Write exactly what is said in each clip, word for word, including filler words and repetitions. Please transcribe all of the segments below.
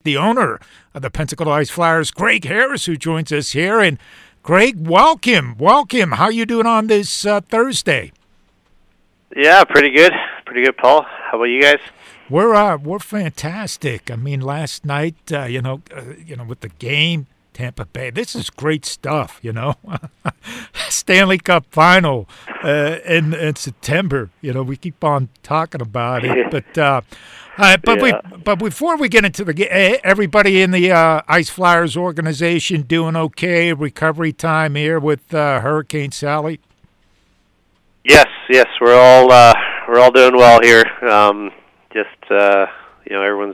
the owner of the Pensacola Ice Flyers, Greg Harris, who joins us here. And Greg, welcome, welcome. How you doing on this uh, Thursday? Yeah, pretty good, pretty good, Paul. How about you guys? We're uh, we're fantastic. I mean, last night, uh, you know, uh, you know, with the game, Tampa Bay. This is great stuff, you know. Stanley Cup final uh, in in September. You know, we keep on talking about it, but uh, uh, but yeah. we but before we get into the game, everybody in the uh, Ice Flyers organization doing okay? Recovery time here with uh, Hurricane Sally. Yes, yes, we're all uh, we're all doing well here. Um, just uh, you know, everyone's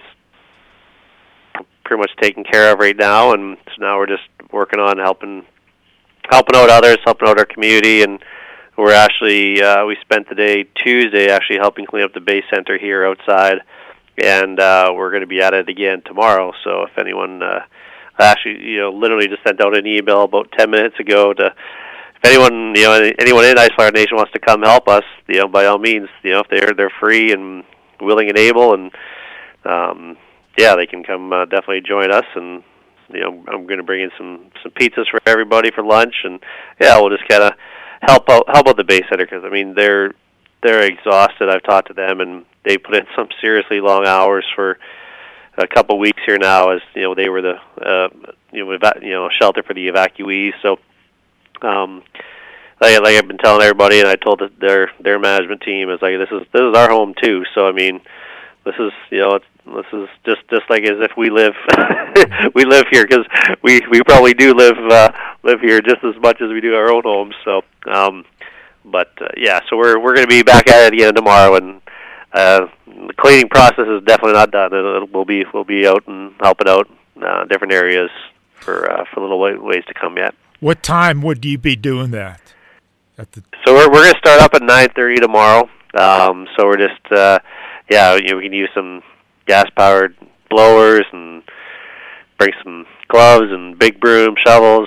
pretty much taken care of right now, and so now we're just working on helping helping out others, helping out our community, and we're actually uh, we spent the day Tuesday actually helping clean up the Bay Center here outside, and uh, we're going to be at it again tomorrow. So if anyone, uh, I actually you know literally just sent out an email about ten minutes ago to if anyone you know anyone in Ice Flyer Nation wants to come help us, you know by all means, you know if they're they're free and willing and able, and um, yeah, they can come uh, definitely join us, and you know I'm going to bring in some some pizzas for everybody for lunch, and yeah, we'll just kind of help out help out the Bay Center because I mean they're they're exhausted. I've talked to them, and they put in some seriously long hours for a couple weeks here now, as you know they were the uh, you know eva- you know shelter for the evacuees. So, um, like, like I've been telling everybody, and I told their their management team is like this is this is our home too. So I mean, this is you know it's. This is just, just like as if we live we live here because we, we probably do live uh, live here just as much as we do our own homes. So, um, but uh, yeah, so we're we're going to be back at it again tomorrow, and uh, the cleaning process is definitely not done. It'll, we'll be we'll be out and helping out uh, different areas for uh, for little ways to come yet. What time would you be doing that? At the so we're we're going to start up at nine thirty tomorrow. Um, so we're just uh, yeah, you know, we can use some gas-powered blowers and bring some gloves and big broom, shovels,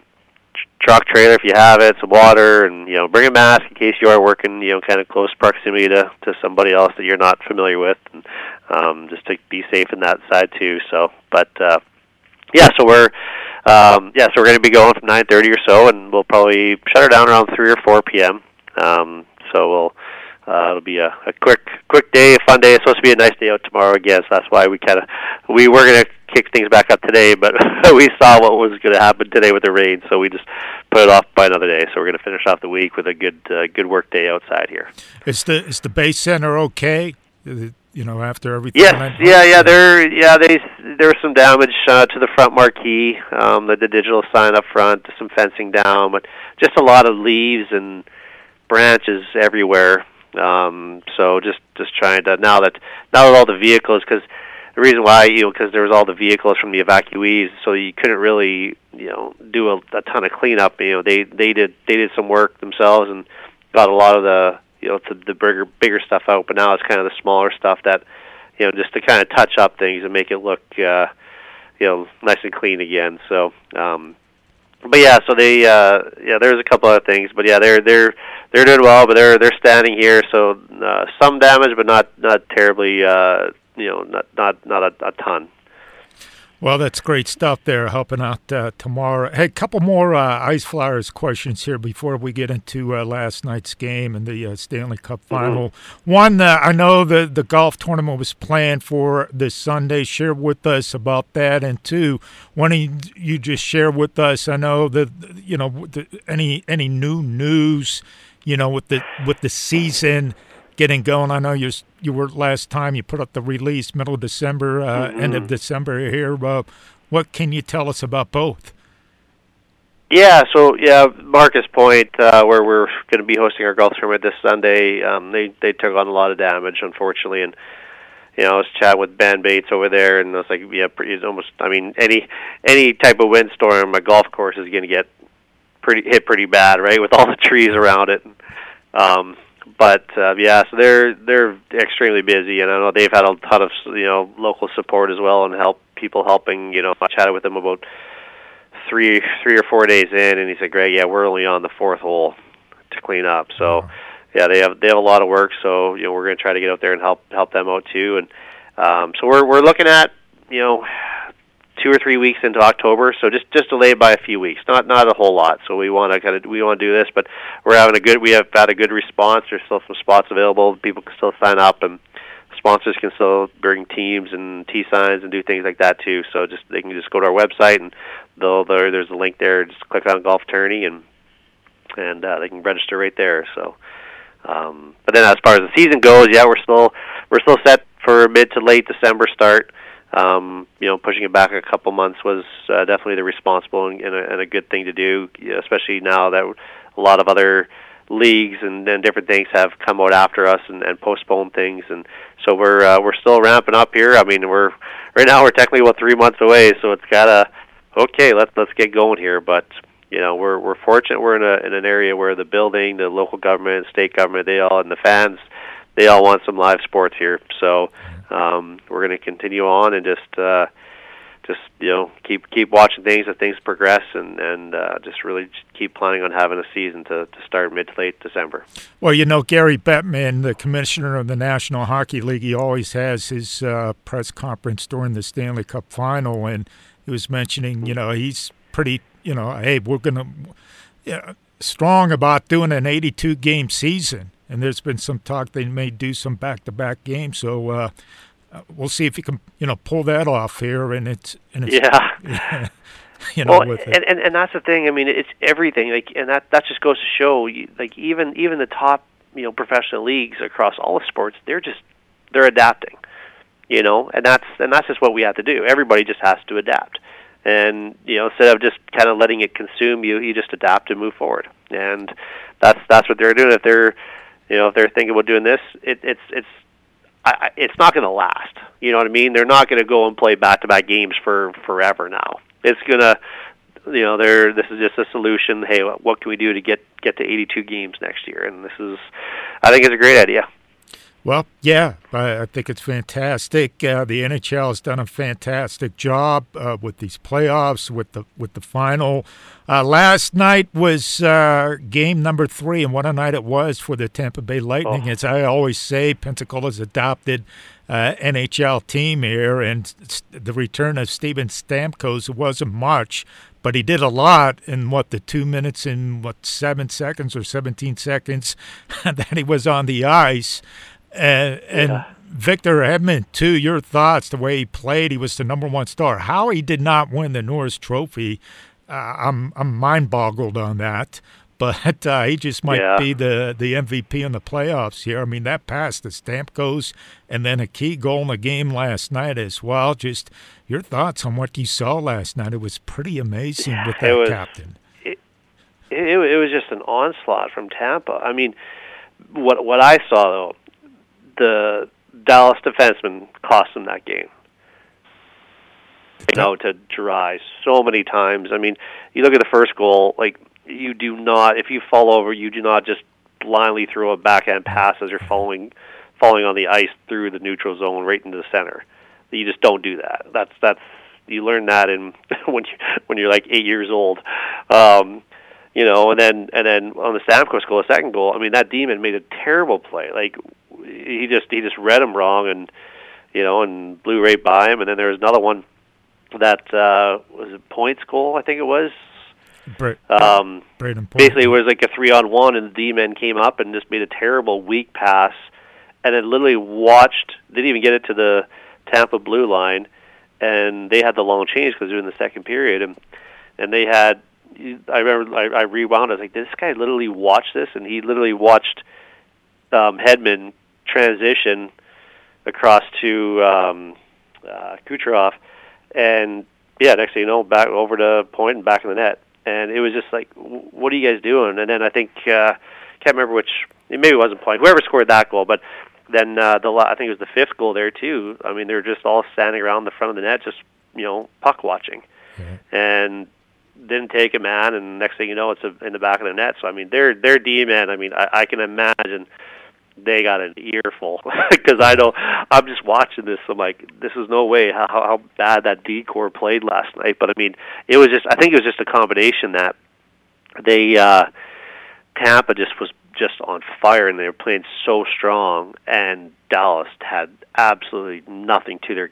truck trailer if you have it, some water, and you know bring a mask in case you are working you know kind of close proximity to, to somebody else that you're not familiar with, and um, just to be safe in that side too. So, but uh, yeah, so we're um, yeah, so we're going to be going from nine thirty or so, and we'll probably shut her down around three or four p.m. Um, so we'll. Uh, it'll be a, a quick, quick day, a fun day. It's supposed to be a nice day out tomorrow again, so that's why we kind of we were going to kick things back up today, but we saw what was going to happen today with the rain, so we just put it off by another day. So we're going to finish off the week with a good, uh, good work day outside here. Is the is the Bay Center okay? You know, after everything. Yes, yeah, yeah. There, yeah, they there was some damage uh, to the front marquee, um, the, the digital sign up front, some fencing down, but just a lot of leaves and branches everywhere. Um, so just, just trying to, now that, now that all the vehicles, because the reason why, you know, because there was all the vehicles from the evacuees, so you couldn't really, you know, do a, a ton of cleanup. You know, they, they did, they did some work themselves and got a lot of the, you know, the, the bigger, bigger stuff out, but now it's kind of the smaller stuff that, you know, just to kind of touch up things and make it look, uh, you know, nice and clean again. So, um, but yeah, so they, uh, yeah, there's a couple other things, but yeah, they're, they're, they're doing well, but they're, they're standing here. So, uh, some damage, but not, not terribly, uh, you know, not, not, not a, a ton. Well, that's great stuff there, helping out uh, tomorrow. Hey, a couple more uh, Ice Flyers questions here before we get into uh, last night's game and the uh, Stanley Cup final. Mm-hmm. One, uh, I know the, the golf tournament was planned for this Sunday. Share with us about that. And two, why don't you just share with us, I know, that you know the, any any new news, you know, with the with the season getting going. I know you you were last time you put up the release middle of December, uh, mm-hmm. end of December here. Uh, what can you tell us about both? Yeah, so yeah, Marcus Point, uh, where we're going to be hosting our golf tournament this Sunday, um, they they took on a lot of damage, unfortunately, and you know I was chatting with Ben Bates over there, and I was like, yeah, it's almost. I mean, any any type of windstorm, a golf course is going to get pretty hit pretty bad, right, with all the trees around it. Um, But uh, yeah, so they're they're extremely busy, and I know they've had a ton of you know local support as well, and help people helping. You know, I chatted with them about three three or four days in, and he said, "Greg, yeah, we're only on the fourth hole to clean up." So yeah, they have they have a lot of work. So you know, we're going to try to get out there and help help them out too. And um, so we're we're looking at you know two or three weeks into October, so just just delayed by a few weeks, not not a whole lot. So we want to kind of we want to do this, but we're having a good we have had a good response. There's still some spots available. People can still sign up, and sponsors can still bring teams and T signs and do things like that too. So just they can just go to our website, and they'll there there's a link there. Just click on Golf Tourney, and and uh, they can register right there. So, um, but then as far as the season goes, yeah, we're still we're still set for mid to late December start. Um, you know, pushing it back a couple months was uh, definitely the responsible and, and, a, and a good thing to do, especially now that a lot of other leagues and, and different things have come out after us and, and postponed things, and so we're uh, we're still ramping up here. I mean, we're right now we're technically about three months away, so it's gotta okay. Let's let's get going here. But you know, we're we're fortunate we're in a in an area where the building, the local government, state government, they all and the fans, they all want some live sports here. So. Um, we're going to continue on and just, uh, just you know, keep keep watching things as things progress, and and uh, just really just keep planning on having a season to, to start mid to late December. Well, you know, Gary Bettman, the commissioner of the National Hockey League, he always has his uh, press conference during the Stanley Cup Final, and he was mentioning, you know, he's pretty, you know, hey, we're going to yeah, strong about doing an eighty-two game season. And there's been some talk they may do some back-to-back games, so uh, we'll see if you can, you know, pull that off here. And it's, and it's yeah, you know, well, with it. and, and and that's the thing. I mean, it's everything. Like, and that that just goes to show, like, even even the top, you know, professional leagues across all the sports, they're just they're adapting, you know, and that's and that's just what we have to do. Everybody just has to adapt, and you know, instead of just kind of letting it consume you, you just adapt and move forward. And that's that's what they're doing. If they're You know, if they're thinking about doing this, it, it's it's I, it's not going to last. You know what I mean? They're not going to go and play back-to-back games for forever now. It's going to, you know, they're this is just a solution. Hey, what can we do to get get to eighty-two games next year? And this is, I think, it's a great idea. Well, yeah, I, I think it's fantastic. Uh, the N H L has done a fantastic job uh, with these playoffs, with the with the final. Uh, last night was uh, game number three, and what a night it was for the Tampa Bay Lightning. Oh. As I always say, Pensacola's adopted uh, N H L team here, and the return of Steven Stamkos, it wasn't much, but he did a lot in, what, the two minutes and, what, seven seconds or seventeen seconds that he was on the ice. And, and yeah. Victor Hedman, too, your thoughts, the way he played, he was the number one star. How he did not win the Norris Trophy, uh, I'm I'm mind-boggled on that. But uh, he just might yeah. be the, the M V P in the playoffs here. I mean, that pass to Stamkos and then a key goal in the game last night as well. Just your thoughts on what you saw last night. It was pretty amazing yeah, with that was, captain. It, it, it was just an onslaught from Tampa. I mean, what what I saw, though, the Dallas defenseman cost them that game. You know, to dry so many times. I mean, you look at the first goal, like, you do not, if you fall over, you do not just blindly throw a backhand pass as you're falling, falling on the ice through the neutral zone right into the center. You just don't do that. That's that's you learn that in when you when you're like eight years old. Um, you know, and then and then on the Stamkos goal, the second goal, I mean, that demon made a terrible play. Like, he just he just read him wrong, and you know, and blew right by him. And then there was another one that uh, was a Point's goal, I think it was. Bra- um, Point. Basically, it was like a three-on-one, and the D-men came up and just made a terrible weak pass, and then literally watched, didn't even get it to the Tampa blue line, and they had the long change because they were in the second period, and and they had, I remember, I, I rewound, I was like, did this guy literally watch this? And he literally watched um, Hedman transition across to um, uh, Kucherov, and yeah, next thing you know, back over to Point and back in the net. And it was just like, what are you guys doing? And then I think, uh, can't remember which, maybe it wasn't Point, whoever scored that goal, but then uh, the I think it was the fifth goal there too. I mean, they were just all standing around the front of the net, just, you know, puck watching. Mm-hmm. And didn't take a man, and next thing you know, it's a, in the back of the net. So, I mean, their their D-man, I mean, I, I can imagine they got an earful because I know I'm just watching this. I'm like, this is no way how how bad that D-corps played last night. But I mean, it was just I think it was just a combination that they uh, Tampa just was just on fire, and they were playing so strong, and Dallas had absolutely nothing to their game.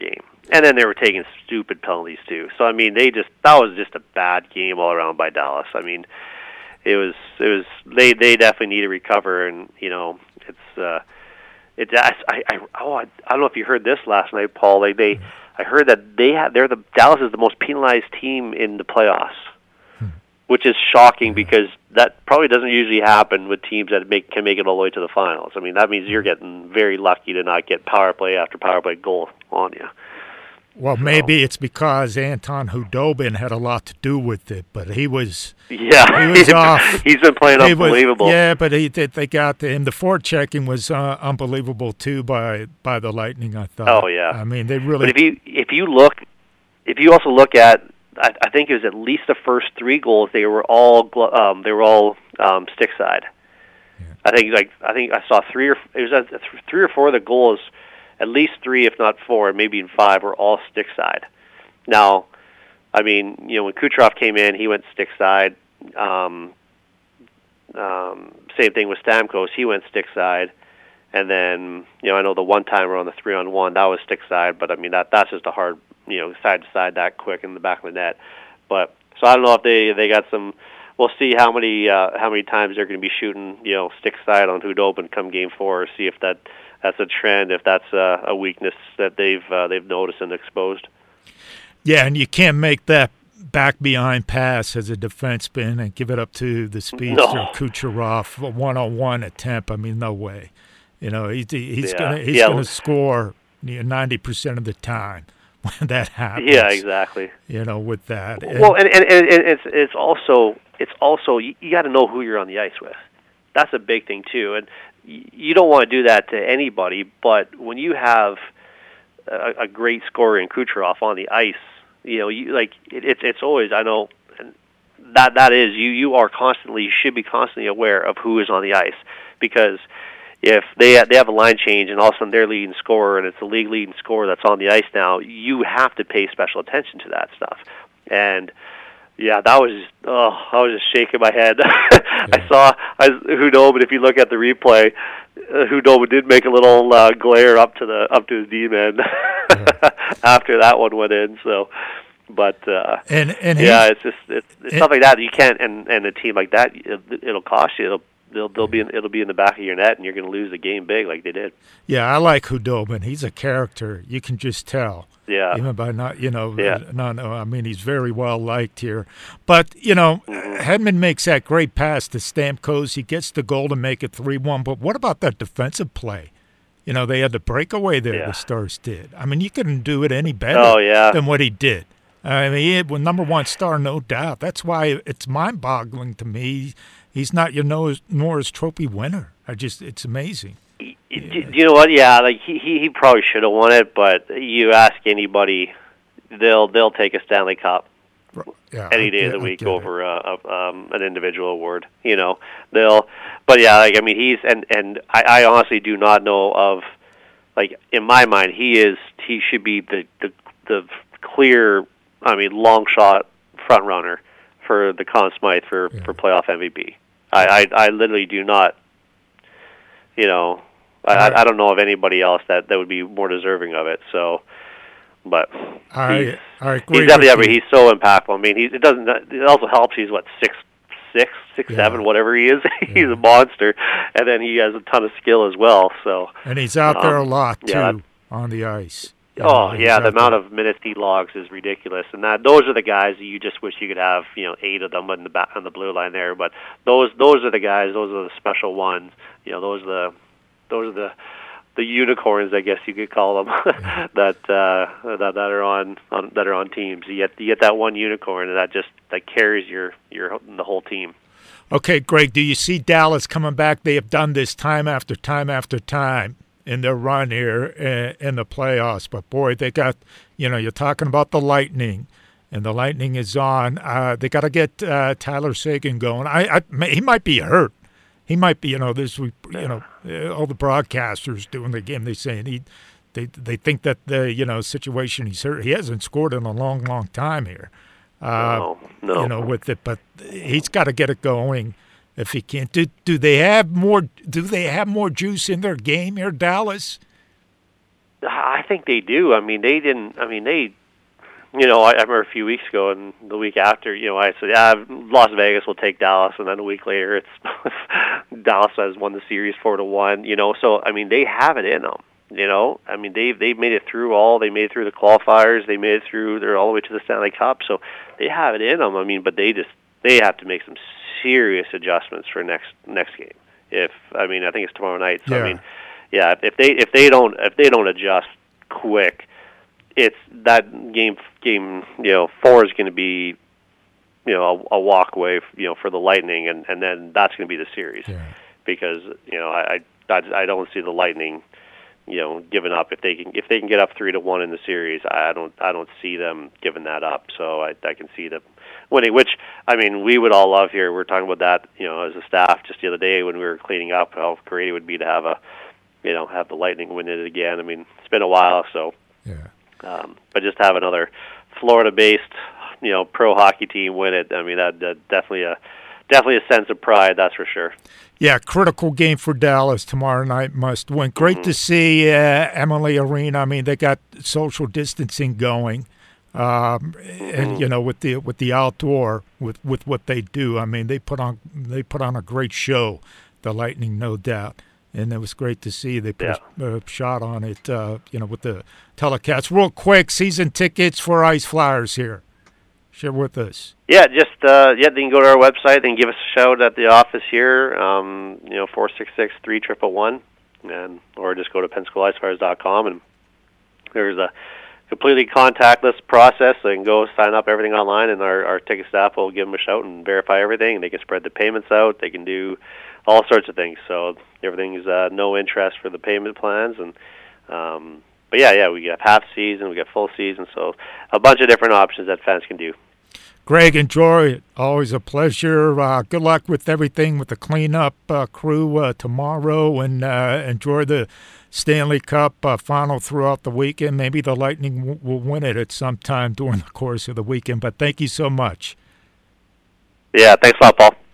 and then they were taking stupid penalties too. So I mean, they just that was just a bad game all around by Dallas. I mean, it was it was they they definitely need to recover, and you know it's uh, it I I oh I, I don't know if you heard this last night, Paul. They they I heard that they have they're the Dallas is the most penalized team in the playoffs. Which is shocking because that probably doesn't usually happen with teams that make can make it all the way to the finals. I mean, that means you're getting very lucky to not get power play after power play goal on you. Well, so. Maybe it's because Anton Khudobin had a lot to do with it, but he was yeah he was off. He's been playing he unbelievable. Was, yeah, but he they got him. The forechecking was uh, unbelievable too by by the Lightning. I thought. Oh yeah. I mean, they really. But if you if you look, if you also look at. I, I think it was at least the first three goals. They were all um, they were all um, stick side. Yeah. I think like I think I saw three or it was uh, three or four of the goals, at least three, if not four, maybe even five, were all stick side. Now, I mean, you know, when Kucherov came in, he went stick side. Um, um, same thing with Stamkos; he went stick side. And then, you know, I know the one timer on the three on one that was stick side, but I mean that that's just a hard. You know, side to side that quick in the back of the net. But so I don't know if they they got some. We'll see how many uh, how many times they're going to be shooting. You know, stick side on Khudobin come game four. Or see if that that's a trend. If that's a, a weakness that they've uh, they've noticed and exposed. Yeah, and you can't make that back behind pass as a defenseman and give it up to the speedster no. Kucherov, a one on one attempt. I mean, no way. You know, he's he's yeah. gonna he's yeah. gonna score ninety percent of the time. When that happens, yeah, exactly. You know, with that. And, well, and, and, and it's it's also it's also you, you got to know who you're on the ice with. That's a big thing too, and you don't want to do that to anybody. But when you have a, a great scorer in Kucherov on the ice, you know, you like it, it's it's always I know that that is you you are constantly you should be constantly aware of who is on the ice because. If they they have a line change and all of a sudden they're leading scorer and it's the league leading scorer that's on the ice now, you have to pay special attention to that stuff. And yeah, that was just, oh, I was just shaking my head. yeah. I saw I Khudobin. If you look at the replay, uh, Khudobin did make a little uh, glare up to the up to his D man yeah. after that one went in. So, but uh, and and yeah, it's just it's, it's and, stuff like that you can't and and a team like that it, it'll cost you. It'll, They'll, they'll be in, it'll be in the back of your net, and you're going to lose the game big like they did. Yeah, I like Khudobin. He's a character. You can just tell. Yeah. Even by not, you know, yeah. no, no. I mean, he's very well liked here. But you know, mm-hmm. Hedman makes that great pass to Stamkos. He gets the goal to make it three one. But what about that defensive play? You know, they had the breakaway there. Yeah. The Stars did. I mean, you couldn't do it any better oh, yeah. than what he did. I mean, he had well, number one star, no doubt. That's why it's mind-boggling to me. He's not your Norris, Norris Trophy winner. I just, it's amazing. Do yeah. you know what? Yeah, like he he, he probably should have won it, but you ask anybody, they'll they'll take a Stanley Cup yeah, any I day get, of the week I over uh, um, an individual award. You know, they'll. But yeah, like I mean, he's and and I, I honestly do not know of, like in my mind, he is he should be the the the clear. I mean, long shot front runner for the Conn Smythe for, yeah. for playoff M V P. I, I I literally do not, you know, I right. I don't know of anybody else that, that would be more deserving of it. So, but I, he's, I agree he's definitely you. he's so impactful. I mean, he it doesn't. It also helps. He's what six, six, six, yeah. seven, whatever he is. he's yeah. a monster, and then he has a ton of skill as well. So, and he's out um, there a lot too yeah, on the ice. Oh yeah, the amount of minutes he logs is ridiculous, and that those are the guys that you just wish you could have, you know, eight of them on the back on the blue line there. But those those are the guys, those are the special ones. You know, those are the those are the the unicorns, I guess you could call them, that uh, that that are on, on that are on teams. You get you get that one unicorn, and that just that carries your your the whole team. Okay, Greg, do you see Dallas coming back? They have done this time after time after time in their run here in the playoffs. But, boy, they got, you know, you're talking about the Lightning, and the Lightning is on. Uh, they got to get uh, Tyler Seguin going. I, I, he might be hurt. He might be, you know, this, you know, all the broadcasters doing the game, they saying he, they they think that the, you know, situation he's hurt. He hasn't scored in a long, long time here. Uh, no, no. You know, with it, but he's got to get it going. If he can't, do do they have more? Do they have more juice in their game here, Dallas? I think they do. I mean, they didn't. I mean, they. You know, I, I remember a few weeks ago, and the week after, you know, I said, "Yeah, Las Vegas will take Dallas," and then a week later, it's Dallas has won the series four to one. You know, so I mean, they have it in them. You know, I mean, they they made it through all. They made it through the qualifiers. They made it through. They're all the way to the Stanley Cup. So they have it in them. I mean, but they just they have to make some serious adjustments for next next game. If I mean, I think it's tomorrow night. So yeah. I mean, yeah, if they if they don't if they don't adjust quick, it's that game. Game you know four is going to be you know a, a walkway you know for the Lightning, and, and then that's going to be the series yeah. because you know I, I I don't see the Lightning you know giving up if they can if they can get up three to one in the series. I don't I don't see them giving that up. So I I can see them winning. Which I mean we would all love here. We we're talking about that you know as a staff just the other day when we were cleaning up how great it would be to have a you know have the Lightning win it again. I mean it's been a while so. Yeah. Um, but just have another Florida-based, you know, pro hockey team win it. I mean, that, that definitely a definitely a sense of pride. That's for sure. Yeah, critical game for Dallas tomorrow night. Must win. Great mm-hmm. to see uh, Emily Arena. I mean, they got social distancing going, um, mm-hmm. and you know, with the with the outdoor with, with what they do. I mean, they put on they put on a great show. The Lightning, no doubt. And it was great to see they put yeah. a, a shot on it, uh, you know, with the telecast. Real quick, season tickets for Ice Flyers here. Share with us. Yeah, just uh, yeah, they can go to our website and give us a shout at the office here. Um, you know, four six six three triple one, and or just go to Pensacola Ice Flyers dot com and there's a completely contactless process. They can go sign up everything online, and our, our ticket staff will give them a shout and verify everything. And they can spread the payments out. They can do all sorts of things. So everything's uh, no interest for the payment plans, and um, but yeah, yeah, we have half season, we got full season, so a bunch of different options that fans can do. Greg, enjoy it. Always a pleasure. Uh, good luck with everything with the cleanup uh, crew uh, tomorrow, and uh, enjoy the Stanley Cup uh, final throughout the weekend. Maybe the Lightning w- will win it at some time during the course of the weekend. But thank you so much. Yeah, thanks a lot, Paul.